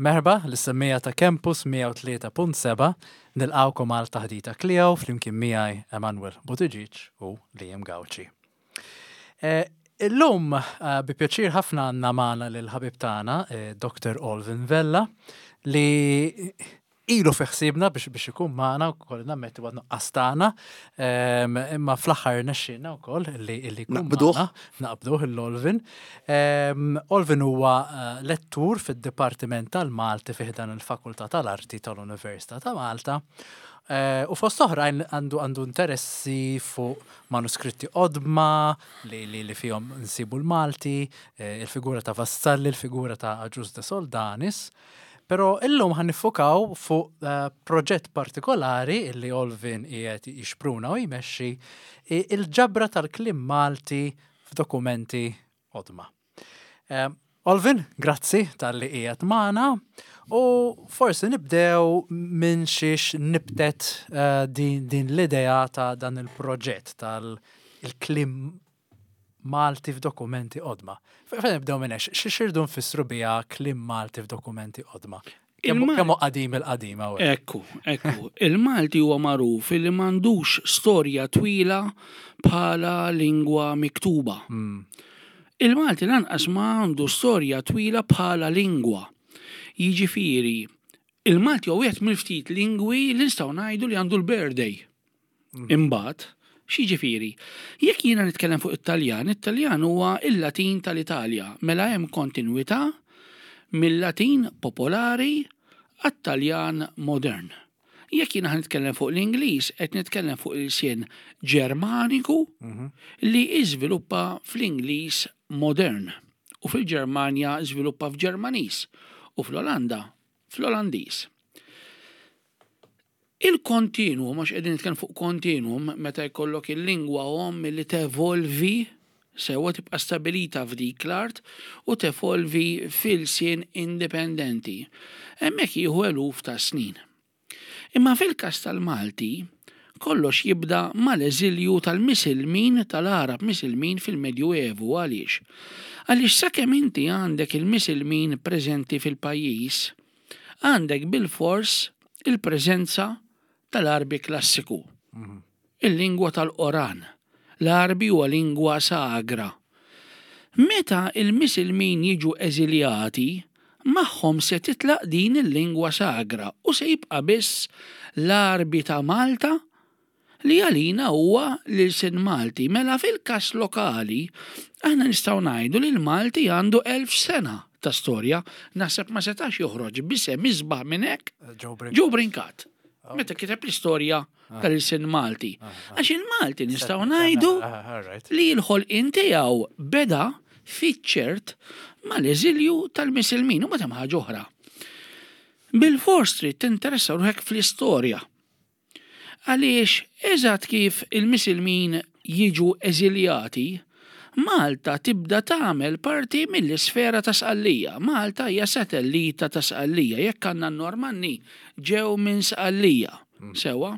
Merba, l-semmija ta' Campus 103.7, nilqawkom għal taħdita klijaw flimkien miegħi Emanuel Buttigieg u Liam Gawċi. Illum bi pjaċir ħafna għandna magħna lill-ħabib tagħna, Dr. Olvin Vella, li ilu fiħsibna biex ikun magħna wkoll nammetti għadna qastana, imma fl-aħħar nexxina wkoll li jkun magħna naqbduh l-Olvin. Olvin huwa lettur fid-Dipartiment tal-Malti fih dan il-Fakultà tal-Arti tal-Università ta' Malta. U fost oħrajn għandu interessi fuq manuskritti qodma li fihom nsibu l-Malti, il-figura ta' Vassalli, il-figura ta' Aġus de Soldanis. Pero illum ħan nifokaw fuq proġett partikolari illi Olvin qiegħed jixpruna u jmexxi il-ġabra tal-kliem Malti f'dokumenti qodma. Olvin, grazzi tal-li qiegħed magħna u forsi nibdew minn xiex nibtet din l-idea ta' dan il-proġett tal-kliem Malti f'dokumenti qodma. Fejn nibdew minn hekk, x'irdu nfissru biha kliem Malti f'dokumenti qodma? Kemm qadim il-qadima u Ekku. Il-Malti huwa magħruf li m'għandux storja twila bħala lingwa miktuba. Il-Malti lanqas ma għandu storja twila bħala lingwa. Jiġifieri, il-Malti huwa wieħed mill-ftit lingwi li nistgħu ngħidu li għandu l-birthday. Imbagħad x'jiġifieri, jekk jiena nitkellem fuq It-Taljan huwa il-Latin tal-Italja, mela hemm kontinwità mill-Latin popolari għat-Taljan modern. Jekk jiena nitkellem fuq l-Ingliż, qed nitkellem fuq il-sien Ġermaniku li iżviluppa fl-Ingliż modern u fil-Ġermanja żviluppa f'Ġermaniż u fl-Olanda fl-Olandiż. Il-kontinuum, għax qegħdin nitkellem fuq kontinuum, meta jkollok il-lingwa li tevolvi sewa tibqa' stabilita f'dik l-art u tevolvi fil-sien indipendenti. Hemmhekk jieħu eluf ta' snin. Imma fil-każ tal-Malti, kollox jibda mal-eżilju tal-Misilmin tal-Arab Misilmin fil-Medju Evu għaliex. Għaliex sakemm inti għandek il-Misilmin preżenti fil-pajjiż, għandek bil-fors il-preżenza tal-Arbi klassiku, il-lingwa tal-Qoran. L-Arbi huwa lingwa sagra. Meta il-Misilmin jiġu eżiljati, magħhom se titlaq din il-lingwa sagra u se jibqa' biss l-Arbi ta' Malta li għalina huwa l-ilsien Malti. Mela fil-każ lokali, aħna nistgħu ngħidu li l-Malti għandu 1000 sena ta' storja, naħseb ma setax joħroġ bisem isbaħ minn hekk Joe Brinkat. Meta kiteb l-istorja tal-ilsien Malti. Għax il-Malti nistgħu ngħidu li l-ħolqien tiegħu beda fiċ-ċert mal-eżilju tal-Misilmin u meta ħaġa oħra. Bil-fors trid tinteressa ruħek fl-istorja. Għaliex eżatt kif il-Misilmin jiġu eżiljati, Malta tibda tagħmel parti mill-isfera ta' Sqallija. Malta hija satellita ta' Sqallija, jekk għandna n-Normanni ġew minn Sqallija. Sewa.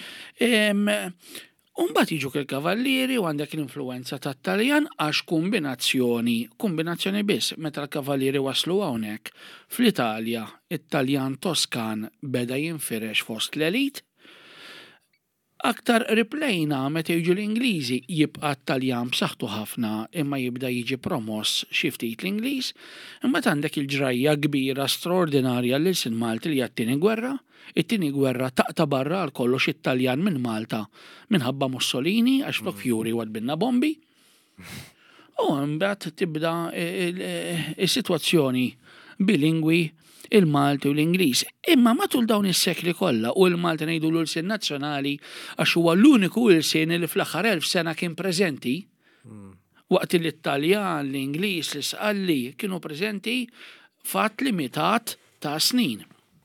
Mbagħad jiġu il-kavallieri u għandek l-influenza tat-Taljan għax kombinazzjoni biss meta l-kavallieri waslu hawnhekk fl-Italja, it-Taljan Toskan beda jinfirex fost l-elit. Aktar riplejna meta jiġu l-Ingliżi jibqa' t-Taljan b'saħħtu ħafna imma jibda jiġi promoss xi ftit l-Ingliż, imma għandek il-ġrajja kbira straordinarja l-ilsien Malti li għat-tieni gwerra, it-tieni gwerra taqta' barra għal kollox it-Taljan minn Malta minħabba Mussolini għax flok fjuri wadbinna bombi. U mbagħad tibda is-sitwazzjoni bilingwi il-Malti u l-Ingliż. Imma matul dawn is-sekli kollha u l-Malti ngħidu l-ilsien nazzjonali għax huwa l-uniku ilsien li fl-aħħar 1000 sena kien preżenti waqt li t-Taljan, l-Ingliż, l-Sqalli kienu preżenti fatt limitat ta' snin.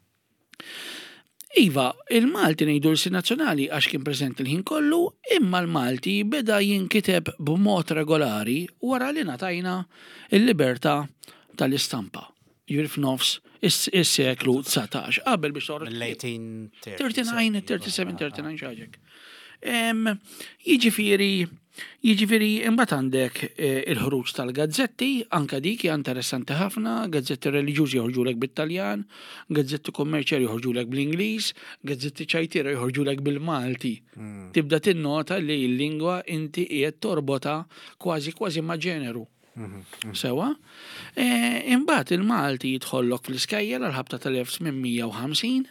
Iva, il-Malti ngħidu l-ilsien nazzjonali għax kien preżenti l-ħin kollu, imma l-Malti beda jinkiteb b'mod regolari wara li ngħatajna l-libertà tal-istampa. Jir f'nofs is-seklu 19, qabel biex toħroġ. Mill-1839, 37, xaġek. Jiġifieri Jiġifieri imbagħad għandek il-ħruġ tal-gazzetti, anke dik hija interessanti ħafna, gazzetti reliġjużi joħorġulek bit-Taljan, gazzetti kummerċjali joħorġulek bl-Ingliż, gazzetti ċajtiera joħorġulek bil-Malti. Tibda tinnota li l-lingwa inti qiegħed torbota kważi ma' ġeneru. Sewa? Imbagħad il-Malti jidħollok fl-iskejjel għal-ħabta tal-1850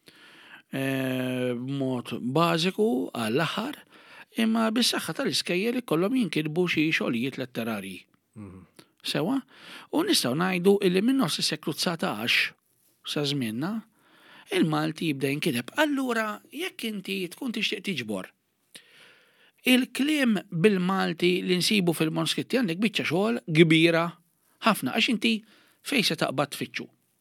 b'mod bażiku għall-aħħar. Imma bis-saħħa tal-iskejjel ikollhom jinkitbu xi xogħlijiet letterarji. Sewa? U nistgħu ngħidu illi minn nofs is-seklu 19 sa żmienna il-Malti jibda jinkiteb. Allura jekk inti tkun tixtieq tiġbor il-kliem bil-Malti li nsibu fil-manuskritti għandek biċċa xogħol kbira ħafna għax inti fejn se taqbad tfittxu.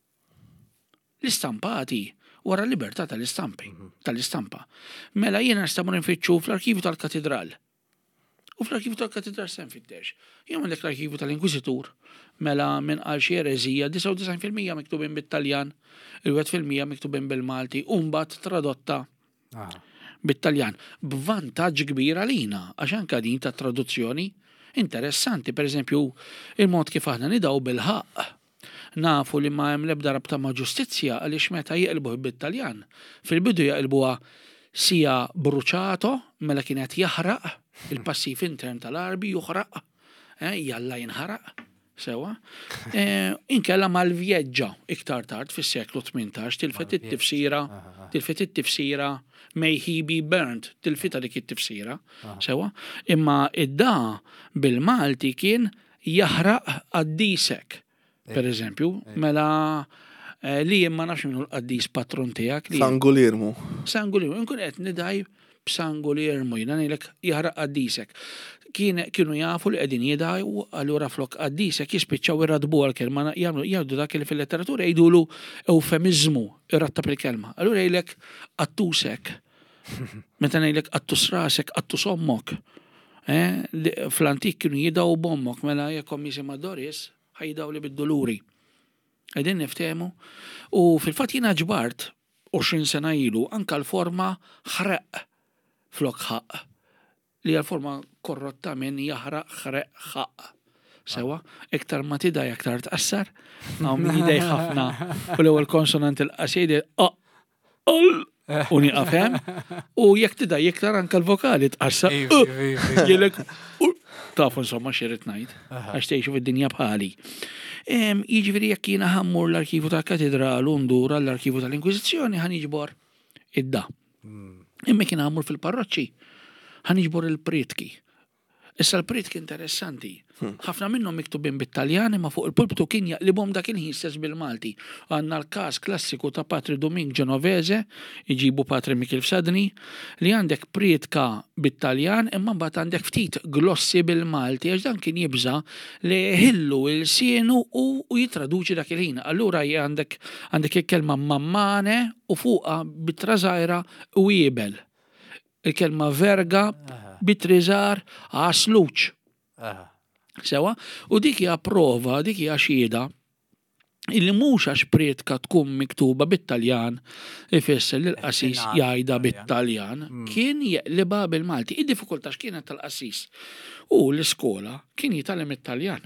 L-istampati wara l-libertà tal-istampa. Mela jiena nistamur nfittxu fl-arkivju tal-katedral. U fl-arkivju tal-katedral se nfittex. Jew għandek l-arkivju tal-Inkwiżitur. Mela minn għal xi ereżija 99% miktubin bit-Taljan, il-1% miktubin bil-Malti, u mbagħad tradotta bit-Taljan. B'vantaġġ kbir għalina għax anke din ta' traduzzjoni interessanti, pereżempju il-mod kif aħna nidaw bil-ħaq. Nafu li ma hemm l-ebda rabta ma' ġustizzja għaliex meta jaqilbuh bit-Taljan. Fil-bidu jaqilbuha sija bruċato mela kienet jaħraq il-passiv intern tal-Arbi juħraq, jalla jinħaraq. Sewa? Inkella mal-vjeġġa iktar tard fis-seklu 18 tilfet it-tifsira may he be burnt, tilfita dik it-tifsira. Sewa? Imma id-da bil-Malti kien jaħraq għaddisek. Per eżempju, mela li jemma nafx minnu l-qaddis patron tijak. Sangulirmu. Sangulirmu, nkun qed nidaj b'Sangulirmu, jina nilek jaħraq qaddisek. Kienu jafu li qegħdin jidaj allura flok qaddisek jispiċċaw irradbu għal-kelma jgħidu dak li fil-letteratura jgħidulu eufemizmu irrattab il-kelma. Allura jgħidlek qattusek. Meta ngħidlek qattus rasek, qattus ommok. Fl-antik kienu jidaw bommok mela jekkom jisimha Doris ħajdaw li bid-doluri. Għedin niftemu. U fil-fat jina ġbart 20 sena ilu anka l-forma ħraq flok ħaq. Li għal-forma korrotta minn jaħraq ħraq ħaq. Sewa, iktar ma tidaj iktar tqassar. Għaw min jidej ħafna. U l-ewwel konsonant il-qasidi uni għafem. U jek tidaj iktar anka l-vokali tqassar. Jilek tafu insomma xirrit ngħid għax tgħixu fid-dinja bħali. Jiġifieri jekk jiena ħammur l-arkivju tal-Katedral u ndur għall-arkivju tal-Inkwiżizzjoni ħaniġbor id-da. Imma kien ħammur fil-parroċċi ħaniġbor il-pritki. Issa l-pritki interessanti. Ħafna minnhom miktubin bit-Taljan imma fuq il-pulpitu kien jaqlibhom dak il-ħin stess bil-Malti. Għandna l-każ klassiku ta' Patri Doming Genovese, iġibu Patri Mikil Fsadni, li għandek pritka bit-Taljan imma mbagħad għandek ftit glossi bil-Malti għax dan kien jibża li ħillu il-sienu u jitraduċi dak il-ħin. Allura għandek il-kelma mammane u fuqha bit-trażajra u jibel. Il-kelma verga bit-triżar għasluċ. Sewa, u dik hija prova, dik hija xhieda illi mhux għax prietka tkun miktuba bit-Taljan ifisser li l-qassis jgħidha bit-Taljan, kien jeqlibha bil-Malti. Id-diffikultà x'kienet tal-qassis. U l-iskola kien jitgħallem it-Taljan.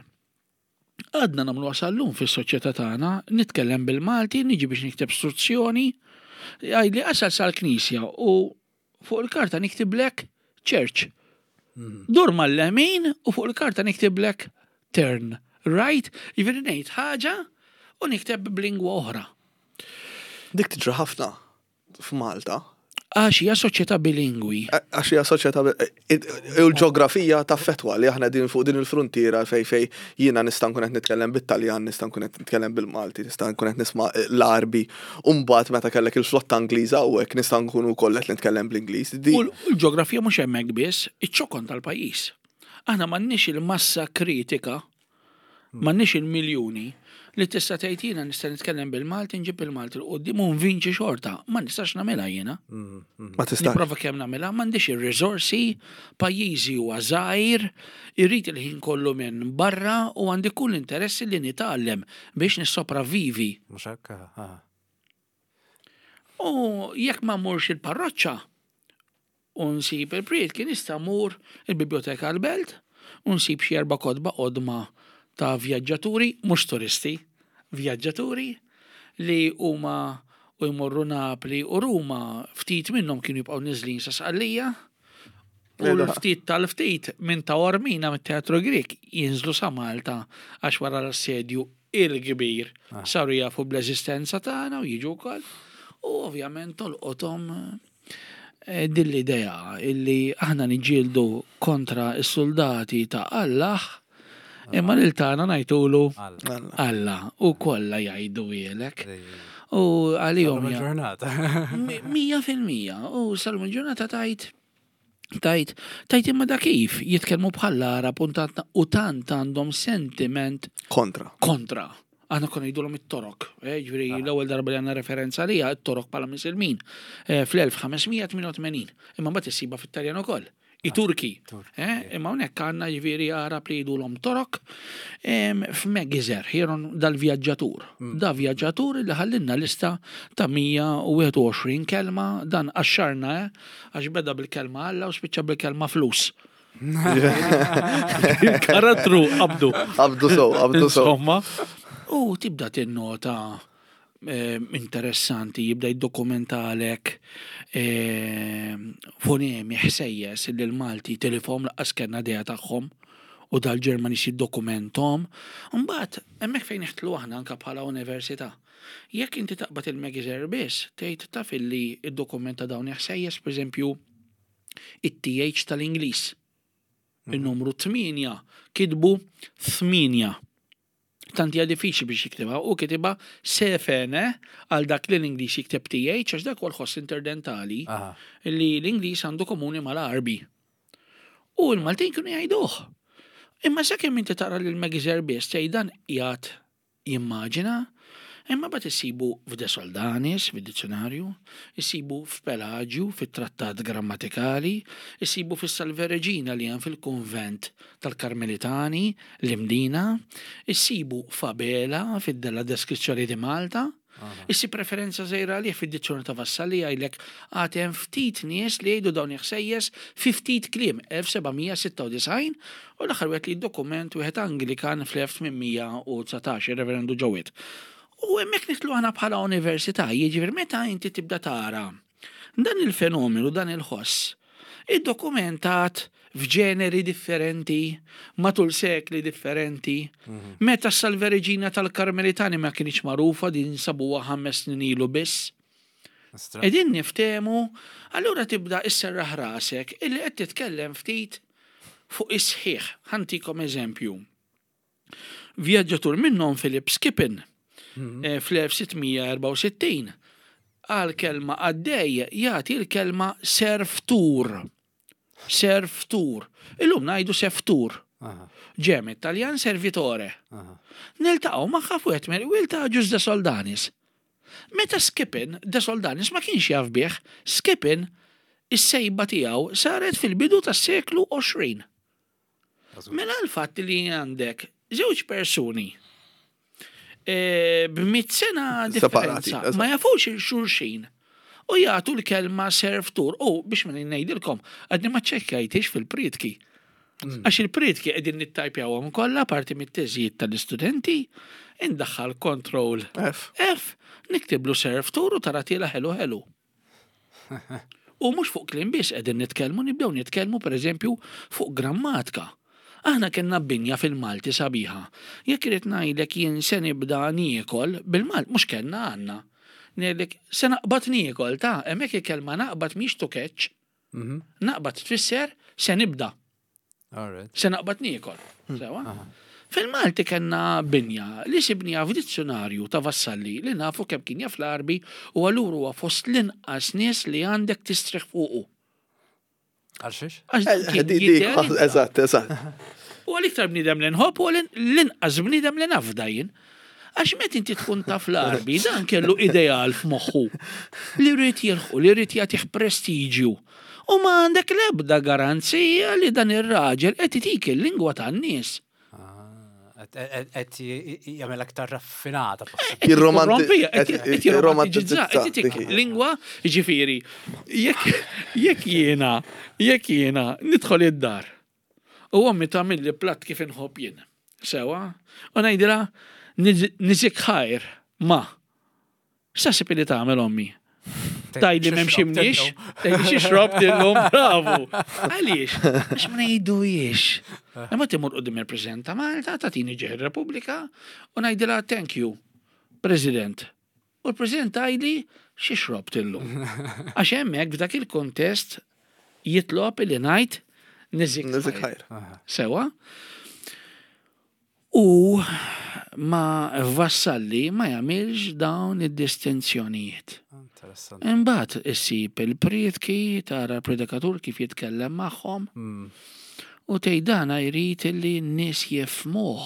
Għadna nagħmlu għasallum fis-soċjetà tagħna, nitkellem bil-Malti, niġi biex nikteb istruzzjoni, għajli qasal sal-Knisja u fuq il-karta niktiblek church. Dur mal-lemin u fuq il-karta niktiblek turn. Right? Jiġifieri ngħid ħaġa u nikteb b'lingwa oħra. Dik tiġri ħafna f'Malta. Għax hija soċjetà bilingwi. Għax hija soċjetà il-ġeografija taffettwa li aħna din fuq din il-frontiera fej jiena nista' nkun qed nitkellem bit-Taljan, nista' nkun qed nitkellem bil-Malti, nista' nkun qed nisma' l-Arbi, u mbagħad meta kellek il-flotta Angliża u hekk nista' nkunu wkoll qed nitkellem bl-Ingliż. U l-ġeografija mhux hemmhekk biss, iċ-ċokon tal-pajjiż. Aħna m'għandniex il-massa kritika, m'għandniex il-miljuni li tista' tgħid jiena nista' nitkellem bil-Malti, nġib il-Malti l qudiem u nvinċi xorta. Ma nistax nagħmilha jiena. Ma tistax. Nipprova kemm nagħmilha, m'għandix ir-riżorsi, pajjiżi huwa żgħir, irrid il-ħin kollu minn barra u għandi kull interessi li nitgħallem biex nissopravvivi. Mhux hekk. U jekk ma mmurx il-parroċċa, unsib il-priet kien istamur il-biblioteka l-belt, unsib xi 4 kodba qodma ta' vjaġġaturi, mhux turisti, vjaġġaturi li huma u jmorru Napli u Ruma ftit minnhom kienu jibqgħu niżlin sa Sqallija. U l-ftit tal-ftit minn ta' Ormina mit-Teatru Grek jinżlu sa Malta għax wara l-assedju il-kbir saru jafu bl-eżistenza tagħna u jiġu wkoll. U ovvjament tolqothom din l-idea illi aħna niġġieldu kontra s-soldati ta' Allah imma lil tagħna ngħidulu Alla u kollha jgħidu wielek. U għalihom il-ġurnata. 100% u salmu l-ġurnata tajt imma da kif jitkellmu bħalla Arab u tant għandhom sentiment Kontra. Għana kon jidulhom it-torok, ġviri l-ewwel darba li għandna referenza lija it-torok bħala Musulmin fl-1588, imma mbagħad issiba fit-Taljan ukoll. I-Turki. Imma hawnhekk għandna ġifieri Arab li jidulhom torok f'Megizer, hieron dal-vjaġġatur. Da vjaġġatur li ħallinna lista ta' 121 kelma dan għaxxarna għax beda bil-kelma Alla u spiċċa bil-kelma flus. Il-karattru abdu. Abdu so. Insomma, u tibda tinnota interessanti, jibda jiddokumentalek fonemi ħsejjes li l-Malti telefon laqqas kellna dejja tagħhom u dal-Ġermani jiddokumenthom. Mbagħad hemmhekk fejn neħtlu aħna anke bħala università. Jekk inti taqbad il-Megizer biss, tgħid taf illi iddokumenta dawn ħsejjes pereżempju it-TH tal-Ingliż. Il-numru 8 kitbu 8. Tanti diffiċli biex jiktibha u kitibha sefene għal dak li l-Ingliż jikteb TH għax dak huwa l-ħoss interdentali li l-Ingliż għandu komuni mal-Arbi. U l-Maltin kienu jgħiduh. Imma sakemm inti tara lil Megizer biss tgħidan qiegħed jimmaġina, imma bad issibu f'De Soldanis, fid-dizzjonarju, issibu f'Pelagiu, fit-trattat grammatikali, issibu fis-Salveregina li hemm fil-kunvent tal-Karmelitani, l-Imdina, issibu f'Abela fid-della deskrizzjoni di Malta, issi preferenza żgħira li fid-dizzjoni ta' Vassalli għajlek għatem ftit nies li jgħidu dawn iħsejjes fi ftit kliem 1796 u l-aħħar wieħed li d-dokument wieħed Anglikan fl-1819 Reverendu Ġowit. U hemmhekk nitlu aħna bħala università, jiġifier meta inti tibda tara dan il-fenomenu, dan il-ħoss, iddokumentat f'ġeneri differenti, matul sekli differenti, meta s-Salveregina tal-Karmelitani ma kienx magħrufa din sabuha 5 snin ilu biss. Edin niftemu, allura tibda isserraħ rasek illi qed titkellem ftit fuq is-sħiħ. Ħantikom eżempju. Vjaġġatur minnhom Philip Skippin fl-1664 għal kelma għaddej jagħti l-kelma serftur. Serftur. Illum ngħidu seftur. Ġem Taljan servitore. Niltaqgħu ma' ħafwet u iltaqgħu ġus De Soldanis. Meta Skippin De Soldanis ma kienx jaf bih, Skippin is-sejba tiegħu saret fil-bidu tas-seklu 20. Mela l-fatt li għandek żewġ persuni b'100 sena differenza ma jafux il-xulxin u jagħtu l-kelma serftur. U biex ma ngħidilkom, għadni ma ċekkajtix fil-prietki. Għax il-prietki qegħdin nittajpjawhom kollha parti mit-teżijiet tal-istudenti, indaħħal control F, niktiblu serftur u taratila ħelu. U mhux fuq kliem biss qegħdin nitkellmu, nibdew nitkellmu pereżempju fuq grammatika. Aħna kellna binja fil-Malti sabiħa. Jekk irid ngħidlek jien se nibda niekol bil-Malt mhux kellna għandna. Ngħidlek se naqbad niekol ta' hemmhekk il-kelma naqbad mhix tukeċ. Naqbad tfisser se nibda. Se naqbad niekol. Sewa? Fil-Malti kellna binja li sibnija f'dizzjonarju ta' Vassalli li nafu kemm kien jaf l-Arbi u allura huwa fost l-inqas nies li għandek tistrieħ fuqu. Għalxiex? Eżatt. U għal-iktar bnidem l-nħob u l-inqas bnidem l-nafdajin. Għax met inti tkun taf l-Arbi, dan kellu ideal f'moħħu. Li rrit jirħu, li rrit jagħtih prestiġju. U ma għandek l-ebda garanzija li dan ir-raġel qed itik il-lingwa tan-nies. qed jagħmel aktar raffinata. Lingwa, ġifieri, jekk jiena nidħol id-dar. U għammi tagħmel li platt kif inħobb jien. Sewa, u ngħidilha niżik ħajr ma. X'taħseb li tagħmel ommi? Tajli m'hemmx tajli xi xrobt illum, bravu. Għaliex? Għax ma ngħidujiex. Imma timur qudiem il-President ta' Malta, tagħtini ġeħ ir-Repubblika u ngħidilha thank you, President. U l-President tajli xi xrobt illum. Għax hemmhekk f'dak il-kontest jitlob li ngħid niżik ħajr. Sewa? U ma vassalli ma jagħmilx dawn id-distinzjonijiet. Imbagħad issib il-priedki tara l-predikatur kif jitkellem magħhom u tgħidana jrid illi n-nies jifhmuh.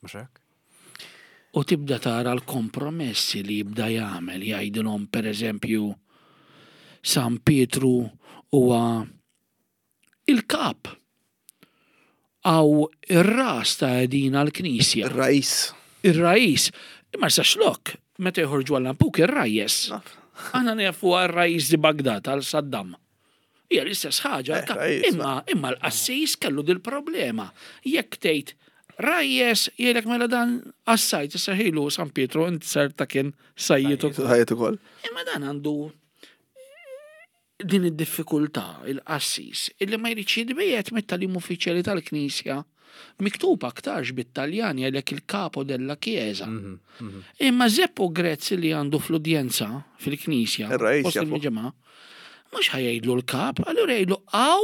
U tibda tara l-kompromessi li jibda jagħmel jgħidilhom pereżempju San Pietru huwa il-kap għaw ir-ras ta' għedina l-Knisja. Ir-rajis. Imma saxlok, meta jħorġu għall-lampuk ir-rajjes. Għana nefu għal-rajis di Bagdad, għal-Saddam. Hija l-istess ħaġa. Imma l-qassis kellu dil-problema. Jekk tgħid rajjes jgħidlek mela dan assajt isaħilu San Pietru int ser ta' kien sajjitu kol. Imma dan għandu din id-diffikultà il-qassis illi ma jridx jidbiet mit-talim uffiċjali tal-Knisja miktub aktarx bit-Taljani għalhekk il-kapo della Chiesa. Imma Zeppo Grezzi li għandu fl-udjenza fil-Knisja post il-ġimgħa mhux ħajdlu l-kap, allura jgħidlu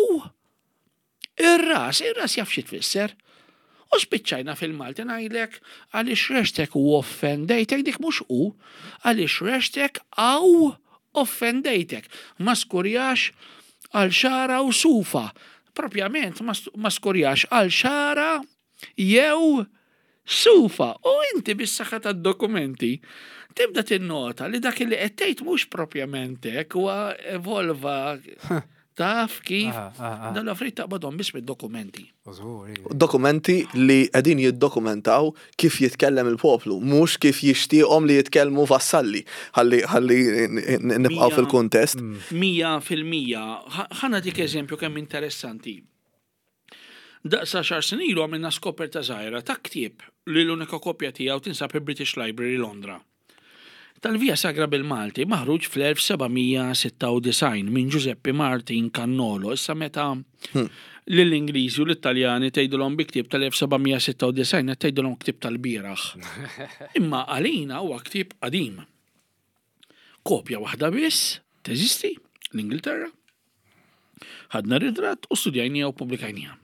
ir-ras jaf xi tfisser. U spiċċajna fil-Malti ngħidlek għaliex rextek u offendejtek dik mhux għaliex rextek offendejtek. Ma skurjax għal xara u sufa. Propjament ma skurjax għal xara jew sufa. U inti bis-saħħa tad-dokumenti tibda tinnota li dak li qed tgħid mhux propjament hekk huwa evolva taf kif dan l-affarijiet taqbadhom biss bid-dokumenti. Dokumenti li qegħdin jiddokumentaw kif jitkellem il-poplu, mhux kif jixtieqhom li jitkellmu vassalli. Ħalli nibqgħu fil-kuntest. 100%. Ħana dik eżempju kemm interessanti. Daqsa xar snin ilu għamilna skoperta żgħira ta' ktieb li l-unika kopja tiegħu tinsab il-British Library Londra. Tal-Via Sagra bil-Malti maħruġ fl-1796 minn Giuseppe Martin Cannolo, issa meta l-Ingliżi u l-Italjani tgħidulhom bi ktieb tal-1796 tgħidulhom ktieb tal-bieraħ. Imma għalina huwa ktieb qadim. Kopja waħda biss teżisti l-Ingilterra. Ħadna ritratt u studjajnija u pubblikajnija.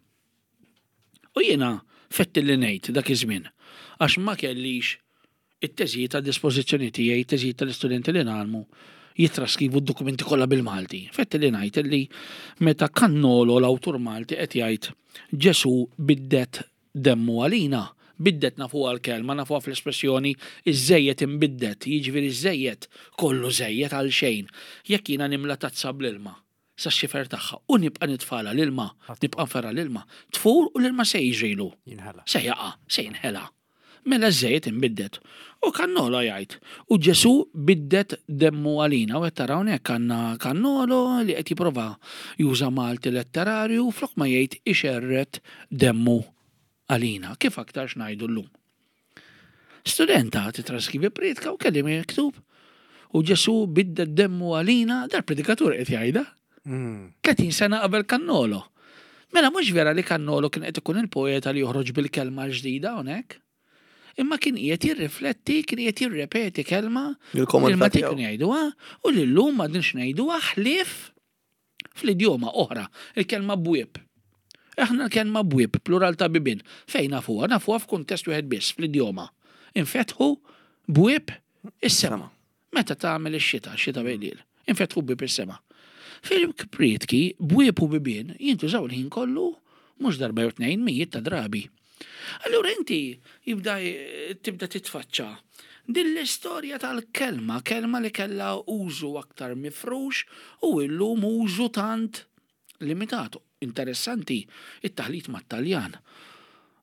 U jiena fettilli ngħid dak iż-żmien għax ma kellix it-teżijiet ta' dispożizzjoni tiegħi, it-teżijiet tal-istudenti li nagħmlu jitraskivu d-dokumenti kollha bil-Malti. Fetti li ngħid li meta Cannolo l-awtur Malti qed jgħid Ġesu biddet demmu għalina, biddet nafuha l-kelma, nafuha fl-espressjoni iż-żejjed imbiddet, jiġifieri iż-żejjed kollu żejjed għal xejn. Jekk jiena nimla tazza bl-ilma sa x-xifer tagħha u nibqa' nitfala l-ilma, nibqa' nferra l-ilma, tfur u l-ilma se jiġrilu. Se jaqa', se jinħela. Mela żejjed imbiddet. U Cannolo jgħid, u Ġesu biddet demmu għalina, u qed taraw hekk għandna Cannolo li qed jipprova juża Malti letterarju flok ma jgħid ixerret demmu għalina. Kif aktar x'ngħidu llum. Studenta titraskrivi predika u kellim miktub. U Ġesu biddet demmu għalina, dal-predikatur qed jgħidha. 30 sena qabel Cannolo. Mela mhux vera li Cannolo kien qed ikun il-poeta li joħroġ bil-kelma l-ġdida hawnhekk. Imma kien qiegħed jirrifletti, kien qiegħed jirrepeti kelma il-ma kien jgħiduha u lillum ma dinx ngħiduha ħlief fl-idjoma oħra, il-kelma bwieb. Aħna l-kelma bwieb, plural ta' bibien, fejn nafuha f'kuntest wieħed biss fl-idjoma. Infetħu bwieb is-sema. Meta tagħmel ix-xita bejliel, infetħu bwieb is-sema. Fil-Priedki bwieb u bibien jintużaw il-ħin kollu mhux darba jew tnejn mijiet ta' drabi. Allura inti tibda titfaċċa din l-istorja tal-kelma, kelma li kellha użu aktar mifrux u illum użu tant limitatu. Interessanti it-taħlit mat-Taljan.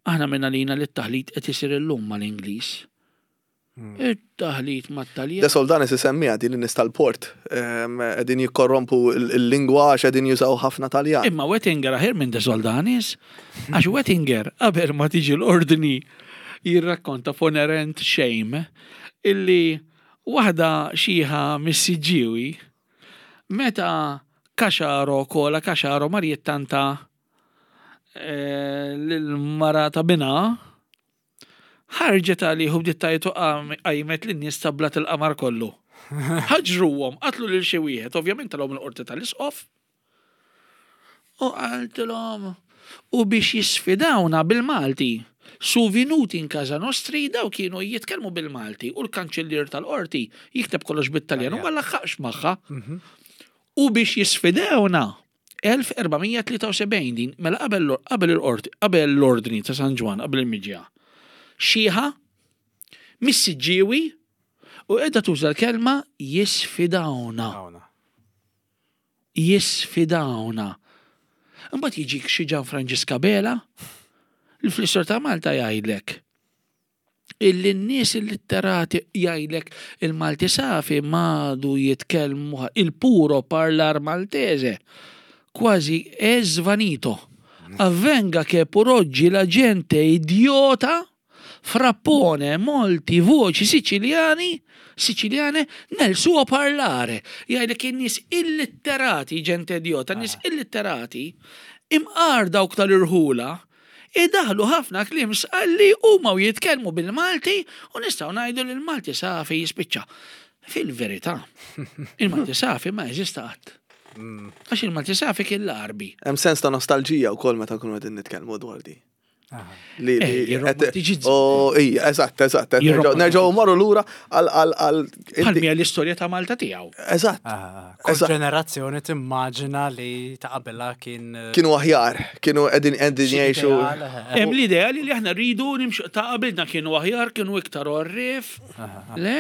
aħna minna lina li t-taħlit qed isir illum mal-Ingliż. Il-taħlit mat-Taljan. De Soldanis isemmija din n-nies tal-port. Qegħdin jikkorrompu il-lingwa għax qegħdin jużaw ħafna Taljan. Imma Wettinger aħjar minn De Soldanis, għax Wettinger qabel ma tiġi l-ordni jirrakkonta f'onerent shame illi waħda xieħa missiġiwi meta kaxaro marjettanta l-mara ta' bina ħarġet għali bdiet tajtu għajmet l-nies tablat il-qamar kollu. Ħaġruhom, qatlu lil xi wieħed, ovvjament talhom il-qorti tal-isqof. U qaltilhom u biex jisfidawna bil-Malti. Su venuti in Casa Nostri daw kienu jitkellmu bil-Malti u l-kanċellier tal-qorti jikteb kollox bit-Taljan u ma laħħaqx magħha. U biex jisfidawna 1473 din mela qabel l-ordni ta' San Ġwan qabel il-Miġja. Xieħa missiġġiewi u qiegħda tuża l-kelma jisfidawna. Jisfidawna. Imbagħad jiġik xi Gianfrancesca Bela l-Flissor ta' Malta jgħidlek illi n-nies il-litterati jgħidlek il-Malti safi madu jitkellmu il-puro parlar maltese quasi svanito. Avvenga che per oggi la gente idiota frappone molti voci siciliane nel suo parlare. Jgħidlek in-nies illitterati, gente idiota, n-nies illitterati imqar dawk tal-irħula daħlu ħafna klim sqalli huma jitkellmu bil-Malti u nistgħu ngħidu li l-Malti safi jispiċċa. Fil-verità, il-Malti safi ma jeżista qatt. Għax il-Malti safi kien l-arbi. Hemm sens ta' nostalġija wkoll meta nkunu qegħdin nitkellmu dwar di. Eżatt. Nerġgħu marru lura għal mija l-istorja ta' Malta tiegħu. Eżatt. Kull ġenerazzjoni timmaġina li ta' qabelha kienu aħjar, kienu qegħdin jgħixu. Hemm l-idea li aħna rridu nimxu ta' qabelna kienu aħjar, kienu iktar orrif. Le?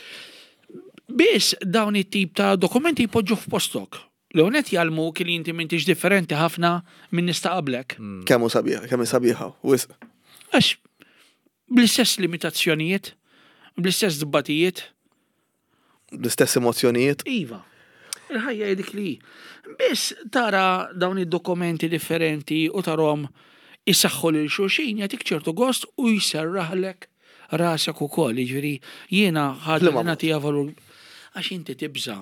Biss dawn it-tip ta' dokumenti jpoġġu f'postok. L-għonet jgħalmu kien inti m'intix differenti ħafna minn nista' qablek. Kemm sabiħa, wisq. Għax, bl-istess limitazzjonijiet, bl-istess dibbatijiet. Bl-istess emozzjonijiet. Iva, il-ħajja jdik li. Biss tara dawn id-dokumenti differenti u tarom isaxħu lil xulxin jagħtik ċertu gost u jserraħlek rasek ukoll, jiġri jiena ħaġa nagħtiha valur għax inti tibża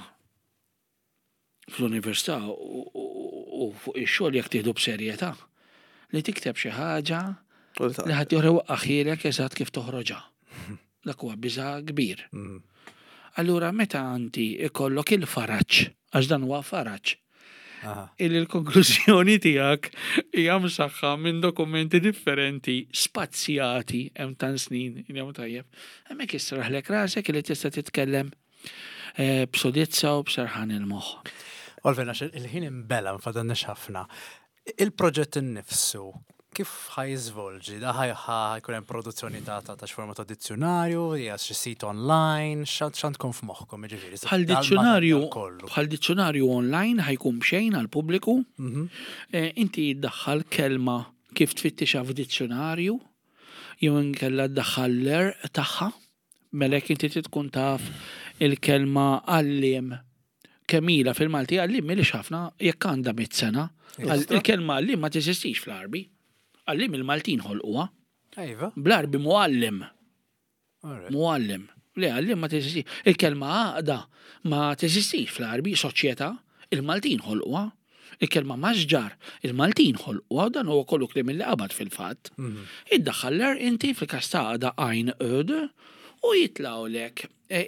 fl-università u fuq ix-xogħol jekk tieħdu b'serjetà li tikteb xi ħaġa li ħadd joħrew aħilek eżatt kif toħroġha. Dak huwa biża' kbir. Allura meta inti ikollok il-faraġġ, għax dan huwa faraġġ, il-konklużjoni tiegħek hija msaħħa minn dokumenti differenti spazzjati hemm tan snin jew tajjeb. Hemmhekk jisraħlek rasek li tista' titkellem b'sodizza u b'serħan il-moħħ. Olven, għax il-ħin imbella nfadanna ħafna. Il-proġett innifsu kif ħajżvolġi? Da ħajkun hemm produzzjoni ta' x'forma ta' dizzjonarju, hija xi sit online, x'għand tkun f'moħħkom jiġifieri. Bħal dizzjonarju online ħajkun b'xejn għall-pubbliku. Inti ddaħħal kelma kif tfittixha f'dizzjonarju, jew inkella ddaħħal l-er tagħha, melek inti tkun taf il-kelma għalliem kemila fil-Malti għallim li ħafna jekk għandha 100 sena. Il-kelma għallim ma teżistix fl-arbi. Għallim il-Maltin ħolquha. Bl-arbi muallim. Muallim. Le għallim ma teżistix. Il-kelma għaqda ma teżistix fl-arbi soċjetà. Il-Maltin ħolquha. Il-kelma maġġar. Il-Maltin ħolquha dan huwa kollu kliem li qabad fil-fatt. Iddaħħaller inti fil-kastaqda għajn öd u jitlawlek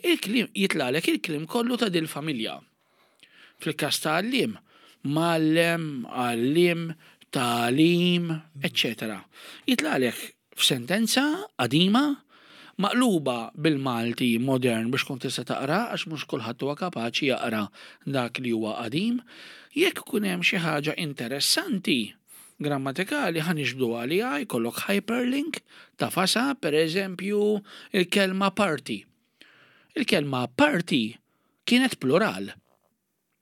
il-klim kollu ta' dil-familja. Fil-kas ta' għallim, mallem, għallim, talim, etc. Jitlalek f'sentenza qadima maqluba bil-Malti modern biex kont tista' taqra għax mhux kulħadd huwa kapaċi jaqra dak li huwa qadim, jekk ikun hemm xi ħaġa interessanti grammatikali ħaniġbdu għaliha jkollok hyperlink ta' fasa pereżempju il-kelma party. Il-kelma party kienet plural.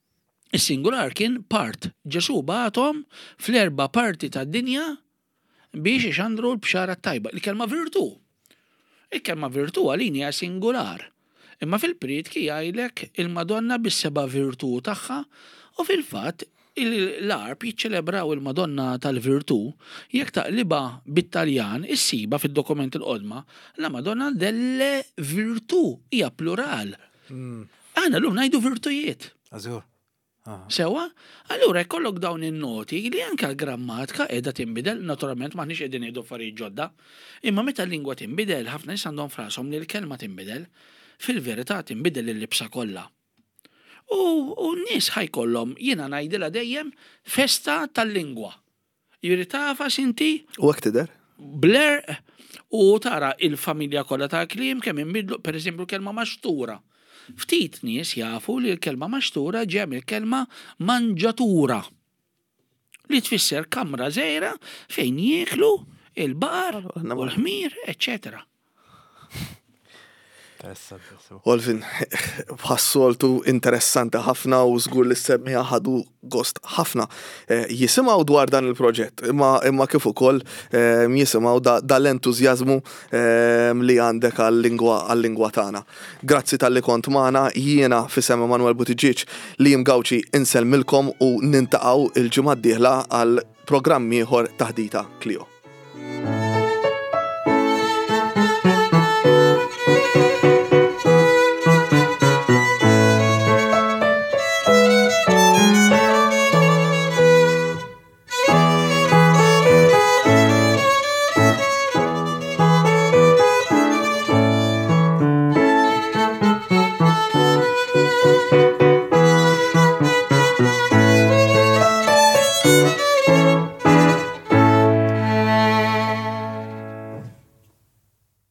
Is-singular kien part. Ġesu bagħathom fl-4 parti tad-dinja biex ixandru l-bxara tajba. Il-kelma virtu. Il-kelma virtu għalini hija singular. Imma fil-pritki jgħidlek il-Madonna bis-seba' virtu tagħha u fil-fatt l-arb jiċċelebraw il-Madonna tal-Virtu jekk taqliba bit-Taljan issiba fid-dokument il-qodma la Madonna delle Virtu hija plural. Aħna llum ngħidu virtujiet. Ażur. Sewa, allura jkollok dawn in-noti li anke l-grammatika qiegħda tinbidel, naturalment maħniex qegħdin ngħidu affarijiet ġodda, imma meta l-lingwa tinbidel ħafna nies għandhom frashom li l-kelma tinbidel, fil-verità tinbidel il-libsa kollha. U n-nies ħajkollhom jiena ngħidilha dejjem festa tal-lingwa. Jiri tafas inti? U hekk tidher? Bler u tara il-familja kollha ta' kliem kemm inbidlu pereżempju kelma maxtura. Ftit nies jafu li l-kelma maxtura ġej mill-kelma manġatura. Li tfisser kamra żgħira fejn jieklu il-baqar u l-ħmier, eċċetera. Olvin, bħassoltu interessanti ħafna u żgur li s-semmija ħadu gost ħafna. Jisimaw dwar dan il-proġett, imma kif ukoll jisimaw dal-entużjażmu li għandek għall-lingwa tagħna. Grazzi tal-li kont magħna, jiena fisem Emanuel Buttigieg li Mgawċi inselmilkom u nintaqgħu il-ġimgħa d-dieħla għal programm ieħor taħdita Clio.